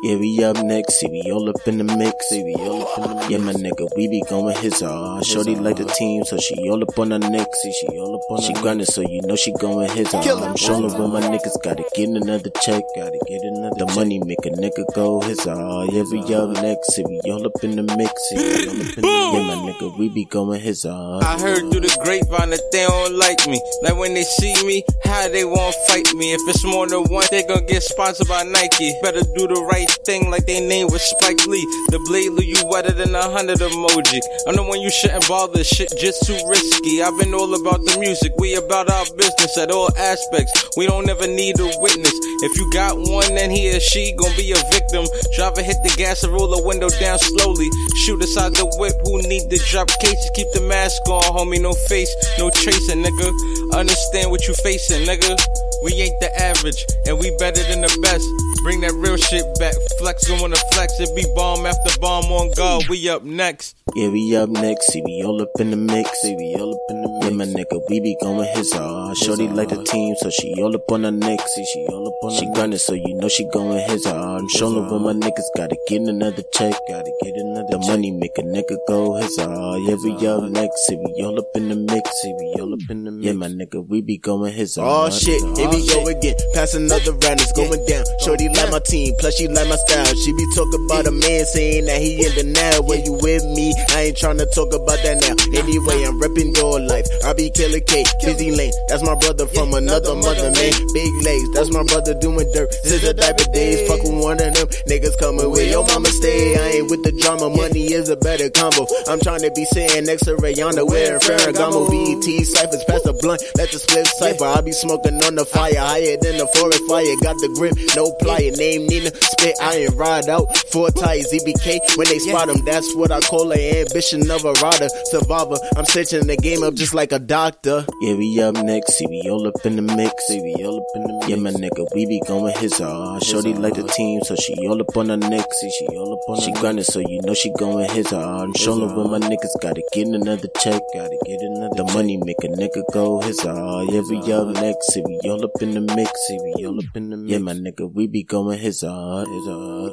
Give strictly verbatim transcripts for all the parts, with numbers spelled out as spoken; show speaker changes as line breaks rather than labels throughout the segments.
Yeah, we up next, see we all up in the mix. See we all up in the mix. Yeah, my nigga, we be going his hard. Shorty like the team, so she all up on her neck. See she all up on her. She grinding, so you know she going his hard. I'm showing where my niggas gotta get another check. Gotta get another. The money make a nigga go his hard. Yeah, we up next, see we all up in the mix. See we all up in the mix. Yeah, my nigga, we be going his hard.
I heard through the grapevine that they don't like me. Like when they see me, how they won't fight me. If it's more than one, they gon' get sponsored by Nike. Better do the right thing like they name was Spike Lee. The blade leave you wetter than a hundred emoji. I'm the one you shouldn't bother, shit just too risky. I've been all about the music, we about our business at all aspects. We don't ever need a witness. If you got one, then he or she gon' be a victim. Driver hit the gas and roll the window down slowly. Shoot aside the whip, who need to drop cases? Keep the mask on, homie, no face, no tracing, nigga. Understand what you facing, nigga. We ain't the average, and we better than the best. Bring that real shit back. Flex on the flex, it be bomb after bomb on guard. We up next.
Yeah, we up next, see we all up in the mix. See we all up in the mix. Yeah, my nigga, we be going his hard. Shorty like the team, so she all up on her neck. See she all up on her. She grinding, so you know she going his hard. I'm showing where my niggas gotta get another check. Gotta get another. The money make a nigga go his hard. Yeah, we up next, see we all up in the mix. See we all up in the mix. Yeah, my nigga, we be going his hard.
Oh shit, here we go again. Pass another round, it's going down. Shorty like my team, plus she like my style. She be talking about a man saying that he in the now. When you with me, I ain't tryna talk about that now. Anyway, I'm reppin' your life. I be Killer K, Busy Lane. That's my brother from another mother, man. Big legs, that's my brother doing dirt. Since the diaper days, fuck with one of them. Niggas coming where your mama stay. I ain't with the drama, money is a better combo. I'm tryna be sitting next to Rihanna wearing Ferragamo. B E T ciphers, pass the blunt, let the split cipher. I be smoking on the fire, higher than the forest fire. Got the grip, no plier. Name Nina, spit iron, ride out. Four tires, E B K. When they spot him, that's what I call an ambition of a rider. Survivor, I'm stitching the game up just like a doctor.
Yeah, we up next, see we all up in the mix. See we all up in the mix. Yeah, my nigga, we be going his hard. Shorty like the team, so she all up on her neck. See she all up on her. She grinding, so you know she going his hard. I'm showing where my niggas gotta get another check. Gotta get another. The money make a nigga go his hard. Yeah, we up next, see we all up in the mix. See we all up in the mix. Yeah, my nigga, we be going his hard, his hard.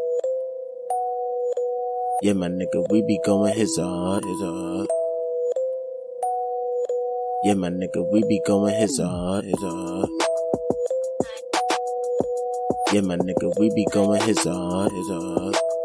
Yeah, my nigga, we be going his hard, his hard. Yeah, my nigga, we be going his hard, his hard. Yeah, my nigga, we be going his hard, his hard.